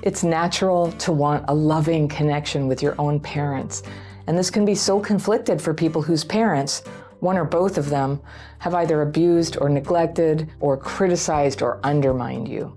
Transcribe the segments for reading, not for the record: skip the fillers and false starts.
It's natural to want a loving connection with your own parents, and this can be so conflicted for people whose parents, one or both of them, have either abused or neglected or criticized or undermined you.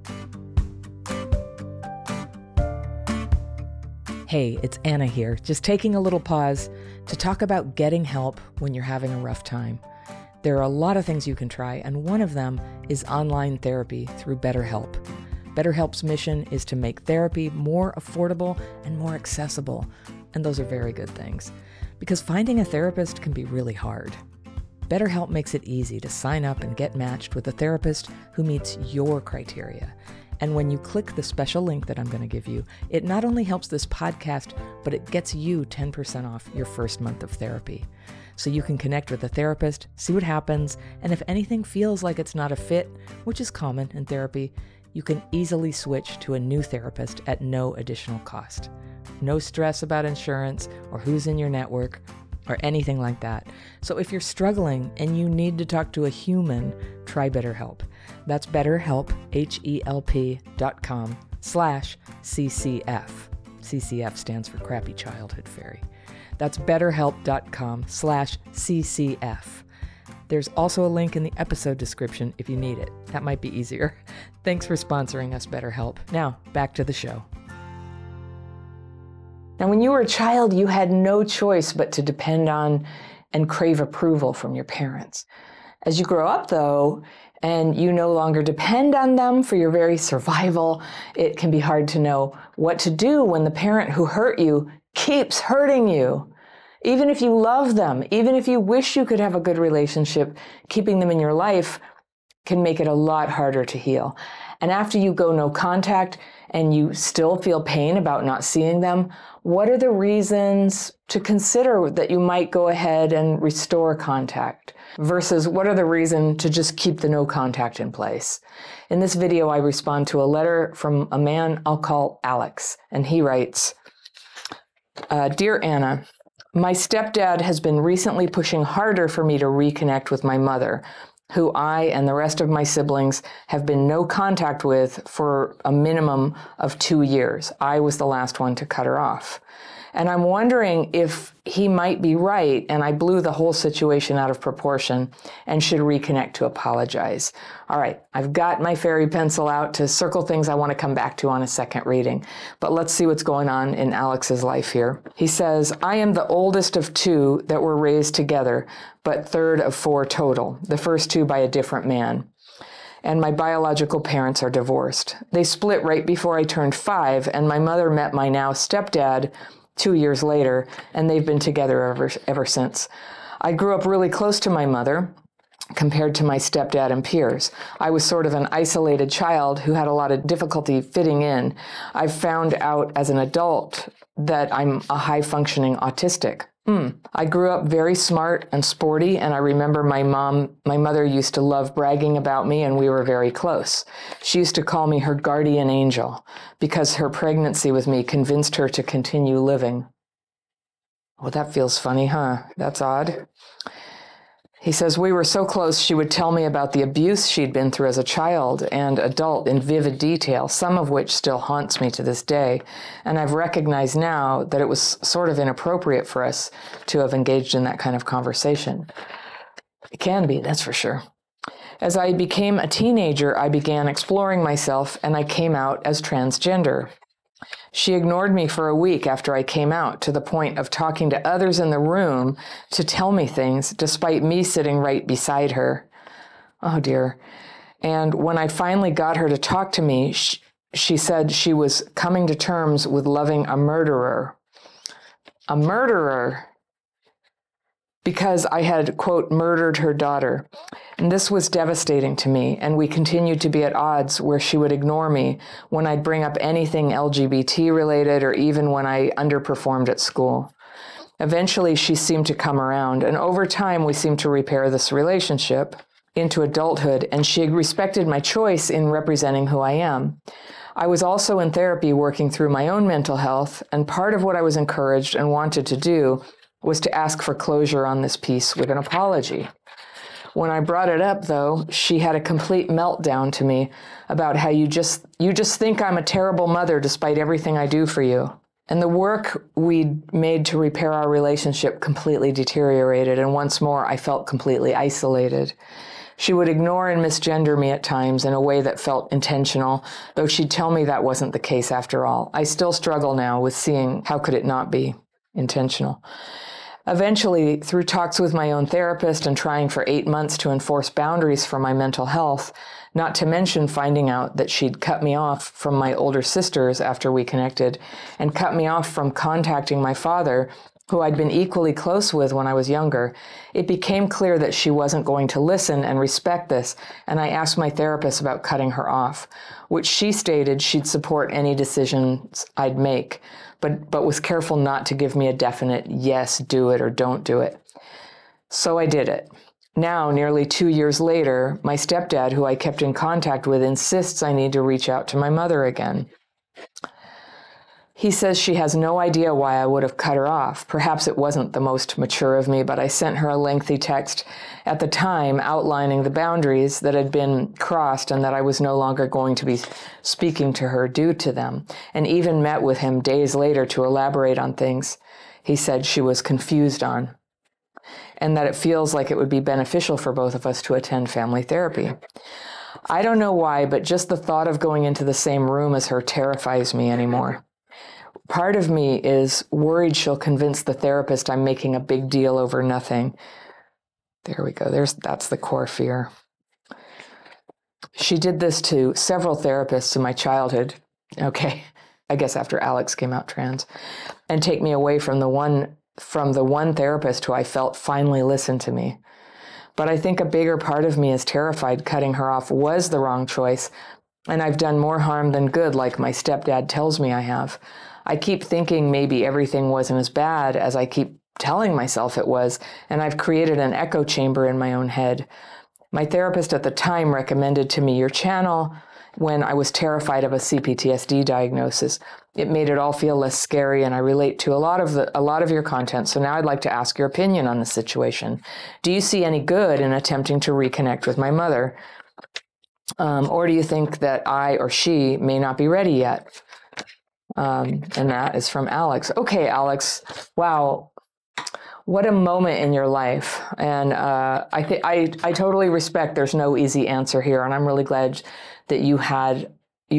Hey, it's Anna here, just taking a little pause to talk about getting help when you're having a rough time. There are a lot of things you can try, and one of them is online therapy through BetterHelp. BetterHelp's mission is to make therapy more affordable and more accessible, and those are very good things, because finding a therapist can be really hard. BetterHelp makes it easy to sign up and get matched with a therapist who meets your criteria. And when you click the special link that I'm going to give you, it not only helps this podcast, but it gets you 10% off your first month of therapy. So you can connect with a therapist, see what happens, and if anything feels like it's not a fit, which is common in therapy, you can easily switch to a new therapist at no additional cost. No stress about insurance or who's in your network or anything like that. So if you're struggling and you need to talk to a human, try BetterHelp. That's BetterHelp, HELP.com/CCF. CCF stands for Crappy Childhood Fairy. That's BetterHelp.com/CCF. There's also a link in the episode description if you need it. That might be easier. Thanks for sponsoring us, BetterHelp. Now, back to the show. Now, when you were a child, you had no choice but to depend on and crave approval from your parents. As you grow up, though, and you no longer depend on them for your very survival, it can be hard to know what to do when the parent who hurt you keeps hurting you. Even if you love them, even if you wish you could have a good relationship, keeping them in your life can make it a lot harder to heal. And after you go no contact and you still feel pain about not seeing them, what are the reasons to consider that you might go ahead and restore contact versus what are the reasons to just keep the no contact in place? In this video, I respond to a letter from a man I'll call Alex, and he writes, Dear Anna, my stepdad has been recently pushing harder for me to reconnect with my mother, who I and the rest of my siblings have been no contact with for a minimum of 2 years. I was the last one to cut her off. And I'm wondering if he might be right and I blew the whole situation out of proportion and should reconnect to apologize. All right, I've got my fairy pencil out to circle things I want to come back to on a second reading. But let's see what's going on in Alex's life here. He says, I am the oldest of 2 that were raised together, but third of 4 total, the first 2 by a different man. And my biological parents are divorced. They split right before I turned 5, and my mother met my now stepdad 2 years later, and they've been together ever since. I grew up really close to my mother compared to my stepdad and peers. I was sort of an isolated child who had a lot of difficulty fitting in. I've found out as an adult that I'm a high-functioning autistic. I grew up very smart and sporty, and I remember my mother used to love bragging about me, and we were very close. She used to call me her guardian angel because her pregnancy with me convinced her to continue living. Well, that feels funny, huh? That's odd. He says, we were so close, she would tell me about the abuse she'd been through as a child and adult in vivid detail, some of which still haunts me to this day. And I've recognized now that it was sort of inappropriate for us to have engaged in that kind of conversation. It can be, that's for sure. As I became a teenager, I began exploring myself and I came out as transgender. She ignored me for a week after I came out, to the point of talking to others in the room to tell me things, despite me sitting right beside her. Oh, dear. And when I finally got her to talk to me, she said she was coming to terms with loving a murderer. A murderer. Because I had, quote, murdered her daughter. And this was devastating to me, and we continued to be at odds where she would ignore me when I'd bring up anything LGBT related or even when I underperformed at school. Eventually, she seemed to come around, and over time, we seemed to repair this relationship into adulthood, and she respected my choice in representing who I am. I was also in therapy working through my own mental health, and part of what I was encouraged and wanted to do was to ask for closure on this piece with an apology. When I brought it up, though, she had a complete meltdown to me about how you just think I'm a terrible mother despite everything I do for you. And the work we'd made to repair our relationship completely deteriorated, and once more I felt completely isolated. She would ignore and misgender me at times in a way that felt intentional, though she'd tell me that wasn't the case after all. I still struggle now with seeing how could it not be intentional. Eventually, through talks with my own therapist and trying for 8 months to enforce boundaries for my mental health, not to mention finding out that she'd cut me off from my older sisters after we connected and cut me off from contacting my father, who I'd been equally close with when I was younger, it became clear that she wasn't going to listen and respect this, and I asked my therapist about cutting her off, which she stated she'd support any decisions I'd make, but was careful not to give me a definite yes, do it or don't do it. So I did it. Now, nearly 2 years later, my stepdad, who I kept in contact with, insists I need to reach out to my mother again. He says she has no idea why I would have cut her off. Perhaps it wasn't the most mature of me, but I sent her a lengthy text at the time outlining the boundaries that had been crossed and that I was no longer going to be speaking to her due to them, and even met with him days later to elaborate on things he said she was confused on, and that it feels like it would be beneficial for both of us to attend family therapy. I don't know why, but just the thought of going into the same room as her terrifies me anymore. Part of me is worried she'll convince the therapist I'm making a big deal over nothing. There we go. That's the core fear. She did this to several therapists in my childhood. Okay, I guess after Alex came out trans, and take me away from the one therapist who I felt finally listened to me. But I think a bigger part of me is terrified cutting her off was the wrong choice, and I've done more harm than good, like my stepdad tells me I have. I keep thinking maybe everything wasn't as bad as I keep telling myself it was, and I've created an echo chamber in my own head. My therapist at the time recommended to me your channel when I was terrified of a CPTSD diagnosis. It made it all feel less scary, and I relate to a lot of your content. So now I'd like to ask your opinion on the situation. Do you see any good in attempting to reconnect with my mother? Or do you think that I or she may not be ready yet? And that is from Alex. Okay, Alex. Wow. What a moment in your life. And I totally respect there's no easy answer here. And I'm really glad that you have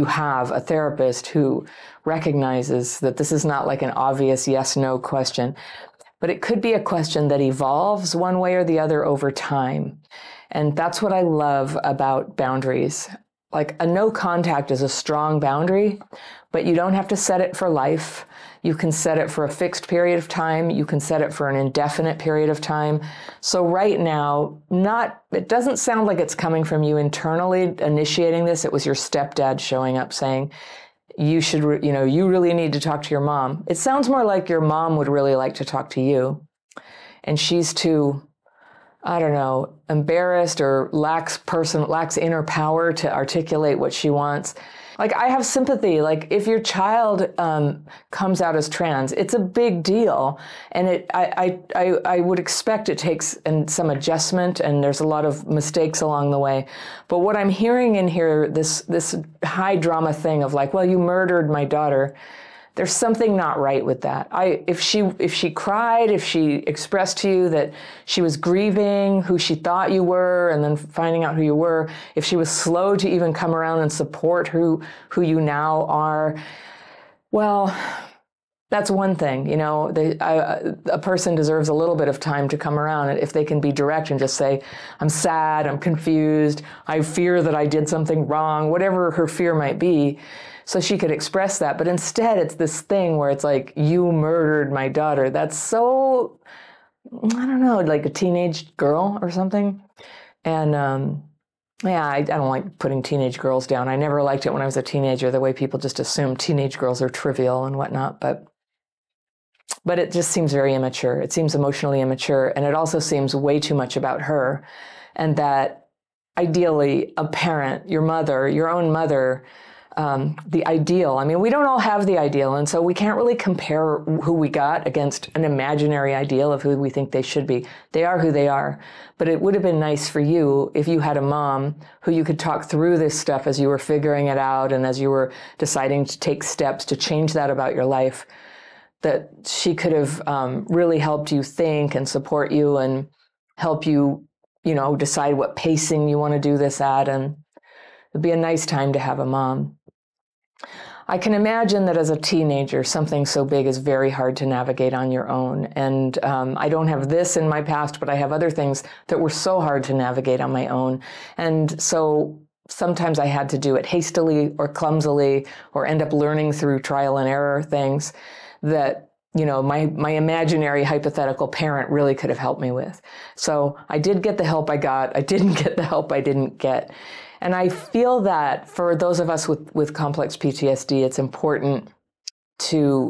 a therapist who recognizes that this is not like an obvious yes/no question, but it could be a question that evolves one way or the other over time. And that's what I love about boundaries. Like a no contact is a strong boundary, but you don't have to set it for life. You can set it for a fixed period of time. You can set it for an indefinite period of time. So right now, it doesn't sound like it's coming from you internally initiating this. It was your stepdad showing up saying, you really need to talk to your mom. It sounds more like your mom would really like to talk to you. And she's too, I don't know, embarrassed or lacks inner power to articulate what she wants. Like, I have sympathy. Like, if your child comes out as trans, it's a big deal, and I would expect it takes some adjustment, and there's a lot of mistakes along the way. But what I'm hearing in here, this high drama thing of like, well, you murdered my daughter. There's something not right with that. If she cried, if she expressed to you that she was grieving who she thought you were and then finding out who you were, if she was slow to even come around and support who you now are, well, that's one thing. A person deserves a little bit of time to come around if they can be direct and just say, I'm sad, I'm confused, I fear that I did something wrong, whatever her fear might be. So she could express that. But instead, it's this thing where it's like, you murdered my daughter. That's so, I don't know, like a teenage girl or something. And I don't like putting teenage girls down. I never liked it when I was a teenager, the way people just assume teenage girls are trivial and whatnot. But it just seems very immature. It seems emotionally immature. And it also seems way too much about her. And that ideally, a parent, your mother, your own mother, the ideal. I mean, we don't all have the ideal, and so we can't really compare who we got against an imaginary ideal of who we think they should be. They are who they are. But it would have been nice for you if you had a mom who you could talk through this stuff as you were figuring it out and as you were deciding to take steps to change that about your life, that she could have really helped you think and support you and help you, decide what pacing you want to do this at. And it'd be a nice time to have a mom. I can imagine that as a teenager, something so big is very hard to navigate on your own. And I don't have this in my past, but I have other things that were so hard to navigate on my own. And so sometimes I had to do it hastily or clumsily or end up learning through trial and error things that, my imaginary hypothetical parent really could have helped me with. So I did get the help I got. I didn't get the help I didn't get. And I feel that for those of us with complex PTSD, it's important to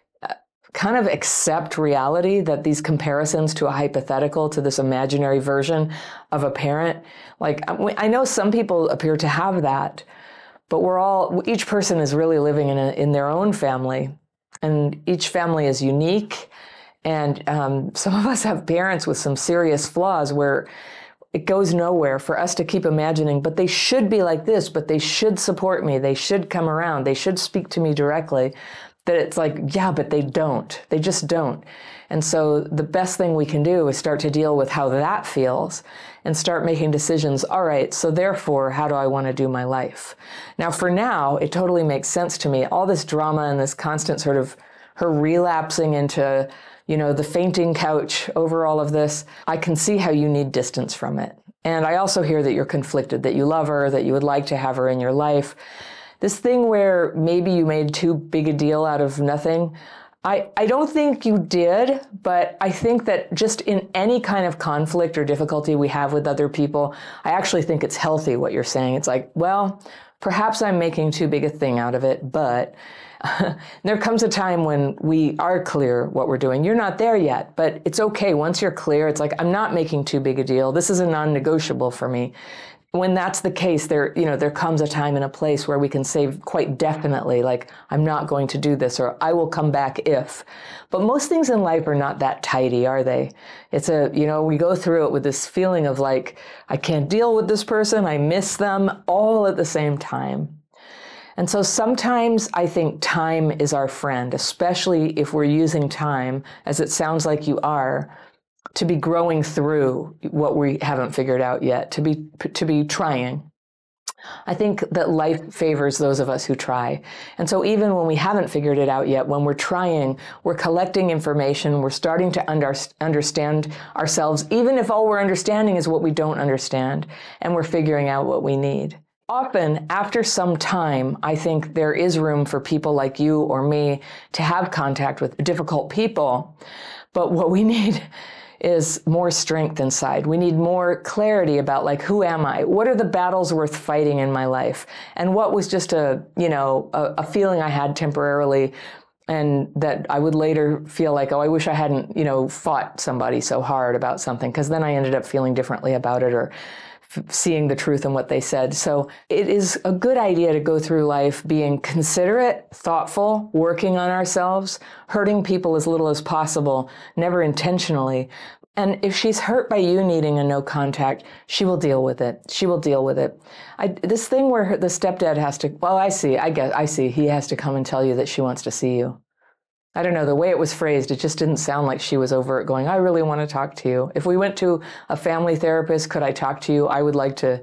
kind of accept reality, that these comparisons to a hypothetical, to this imaginary version of a parent, like I know some people appear to have that, but each person is really living in their own family, and each family is unique. And some of us have parents with some serious flaws where it goes nowhere for us to keep imagining, but they should be like this, but they should support me, they should come around, they should speak to me directly. That it's like, yeah, but they don't. They just don't. And so the best thing we can do is start to deal with how that feels and start making decisions. All right, so therefore, how do I want to do my life? Now, for now, it totally makes sense to me. All this drama and this constant sort of her relapsing into the fainting couch over all of this, I can see how you need distance from it. And I also hear that you're conflicted, that you love her, that you would like to have her in your life. This thing where maybe you made too big a deal out of nothing, I don't think you did, but I think that just in any kind of conflict or difficulty we have with other people, I actually think it's healthy what you're saying. It's like, well, perhaps I'm making too big a thing out of it, but there comes a time when we are clear what we're doing. You're not there yet, but it's okay. Once you're clear, it's like, I'm not making too big a deal. This is a non-negotiable for me. When that's the case, there comes a time and a place where we can say quite definitely, like, I'm not going to do this, or I will come back if. But most things in life are not that tidy, are they? It's we go through it with this feeling of like, I can't deal with this person, I miss them, all at the same time. And so sometimes I think time is our friend, especially if we're using time, as it sounds like you are, to be growing through what we haven't figured out yet, to be trying. I think that life favors those of us who try. And so even when we haven't figured it out yet, when we're trying, we're collecting information, we're starting to understand ourselves, even if all we're understanding is what we don't understand, and we're figuring out what we need. Often, after some time, I think there is room for people like you or me to have contact with difficult people. But what we need is more strength inside. We need more clarity about, like, who am I? What are the battles worth fighting in my life? And what was just a feeling I had temporarily, and that I would later feel like, oh, I wish I hadn't, fought somebody so hard about something, because then I ended up feeling differently about it, or seeing the truth in what they said. So it is a good idea to go through life being considerate, thoughtful, working on ourselves, hurting people as little as possible, never intentionally. And if she's hurt by you needing a no contact, she will deal with it. She will deal with it. This thing where the stepdad has to, well, I see. He has to come and tell you that she wants to see you. I don't know, the way it was phrased, it just didn't sound like she was over it going, I really want to talk to you. If we went to a family therapist, could I talk to you? I would like to,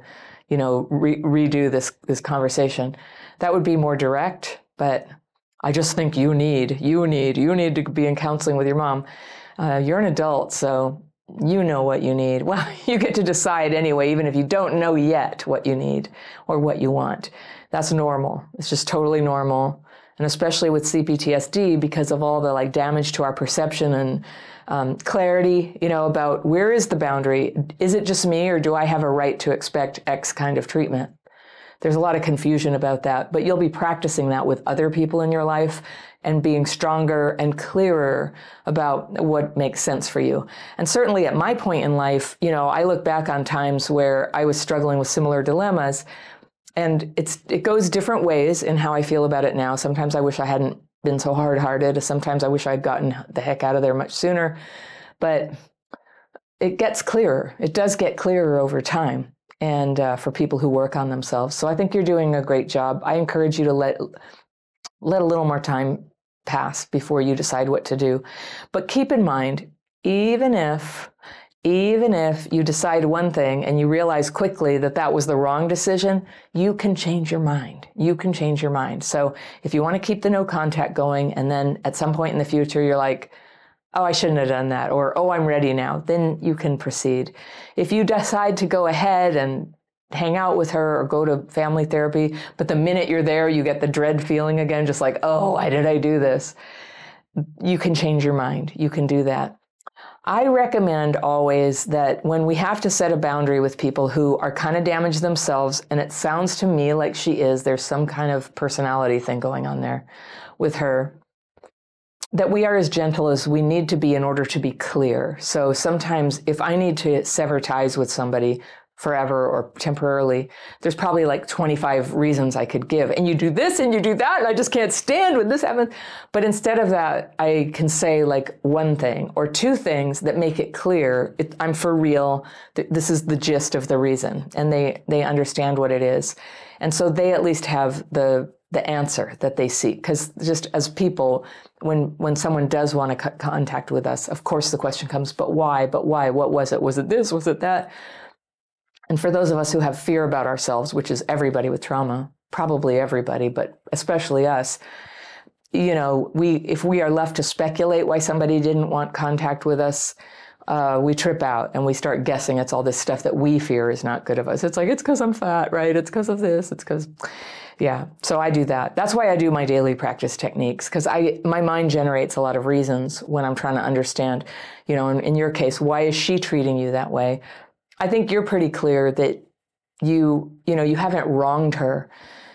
redo this conversation. That would be more direct, but I just think you need to be in counseling with your mom. You're an adult, so you know what you need. Well, you get to decide anyway, even if you don't know yet what you need or what you want. That's normal. It's just totally normal. And especially with CPTSD, because of all the damage to our perception and clarity, about where is the boundary? Is it just me, or do I have a right to expect X kind of treatment? There's a lot of confusion about that, but you'll be practicing that with other people in your life and being stronger and clearer about what makes sense for you. And certainly at my point in life, I look back on times where I was struggling with similar dilemmas. And it goes different ways in how I feel about it now. Sometimes I wish I hadn't been so hard-hearted. Sometimes I wish I'd gotten the heck out of there much sooner. But it gets clearer. It does get clearer over time, and for people who work on themselves. So I think you're doing a great job. I encourage you to let a little more time pass before you decide what to do. But keep in mind, even if you decide one thing and you realize quickly that that was the wrong decision, you can change your mind. You can change your mind. So if you want to keep the no contact going, and then at some point in the future, you're like, oh, I shouldn't have done that, or, oh, I'm ready now, then you can proceed. If you decide to go ahead and hang out with her or go to family therapy, but the minute you're there, you get the dread feeling again, just like, oh, why did I do this? You can change your mind. You can do that. I recommend always that when we have to set a boundary with people who are kind of damaged themselves, and it sounds to me like she is, there's some kind of personality thing going on there with her, that we are as gentle as we need to be in order to be clear. So sometimes if I need to sever ties with somebody forever or temporarily, there's probably like 25 reasons I could give. And you do this and you do that, and I just can't stand when this happens. But instead of that, I can say like one thing or two things that make it clear. I'm for real. This is the gist of the reason. And they understand what it is. And so they at least have the answer that they seek. Because just as people, when someone does want to cut contact with us, of course the question comes, but why? But why? What was it? Was it this? Was it that? And for those of us who have fear about ourselves, which is everybody with trauma, probably everybody, but especially us, if we are left to speculate why somebody didn't want contact with us, we trip out and we start guessing it's all this stuff that we fear is not good of us. It's like, it's because I'm fat, right? It's because of this. It's because, yeah. So I do that. That's why I do my daily practice techniques, because my mind generates a lot of reasons when I'm trying to understand, in your case, why is she treating you that way? I think you're pretty clear that you haven't wronged her,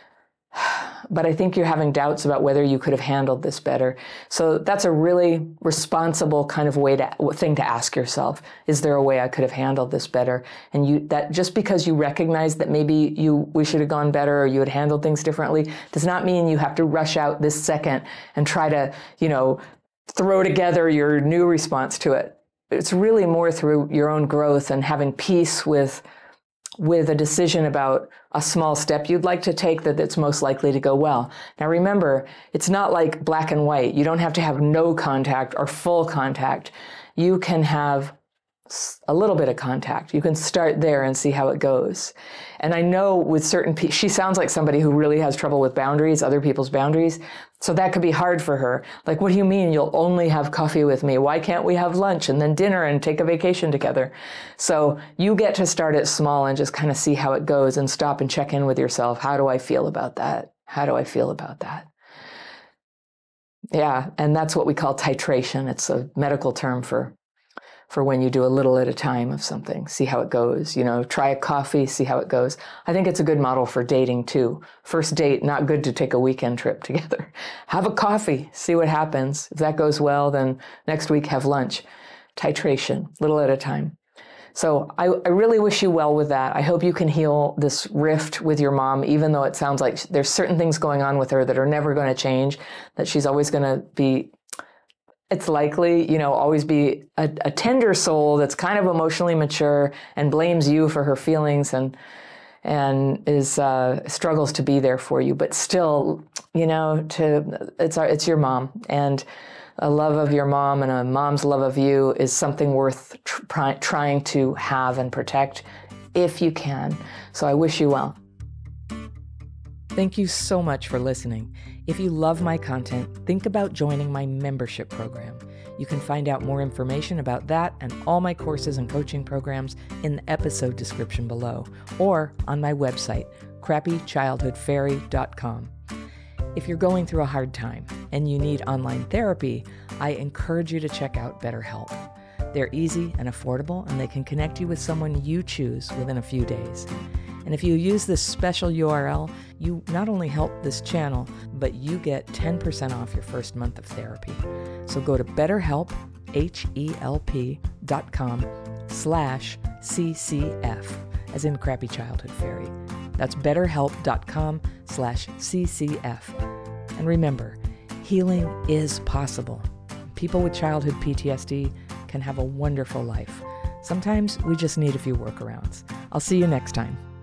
but I think you're having doubts about whether you could have handled this better. So that's a really responsible kind of thing to ask yourself. Is there a way I could have handled this better? And that just because you recognize that maybe we should have gone better or you had handled things differently does not mean you have to rush out this second and try to, throw together your new response to it. It's really more through your own growth and having peace with a decision about a small step you'd like to take that's most likely to go well. Now remember, it's not like black and white. You don't have to have no contact or full contact. You can have a little bit of contact. You can start there and see how it goes. And I know with certain people, she sounds like somebody who really has trouble with boundaries, other people's boundaries. So that could be hard for her. Like, what do you mean you'll only have coffee with me? Why can't we have lunch and then dinner and take a vacation together? So you get to start it small and just kind of see how it goes and stop and check in with yourself. How do I feel about that? How do I feel about that? Yeah, and that's what we call titration. It's a medical term for when you do a little at a time of something, see how it goes. Try a coffee, see how it goes. I think it's a good model for dating too. First date, not good to take a weekend trip together. Have a coffee, see what happens. If that goes well, then next week have lunch. Titration, little at a time. So I really wish you well with that. I hope you can heal this rift with your mom, even though it sounds like there's certain things going on with her that are never going to change, that she's always going to be, it's likely, always be a tender soul that's kind of emotionally mature and blames you for her feelings and is struggles to be there for you. But still, it's your mom, and a love of your mom and a mom's love of you is something worth trying to have and protect if you can. So I wish you well. Thank you so much for listening. If you love my content, think about joining my membership program. You can find out more information about that and all my courses and coaching programs in the episode description below, or on my website, crappychildhoodfairy.com. If you're going through a hard time and you need online therapy, I encourage you to check out BetterHelp. They're easy and affordable, and they can connect you with someone you choose within a few days. And if you use this special URL, you not only help this channel, but you get 10% off your first month of therapy. So go to BetterHelp, HELP.com/CCF, as in Crappy Childhood Fairy. That's betterhelp.com/CCF. And remember, healing is possible. People with childhood PTSD can have a wonderful life. Sometimes we just need a few workarounds. I'll see you next time.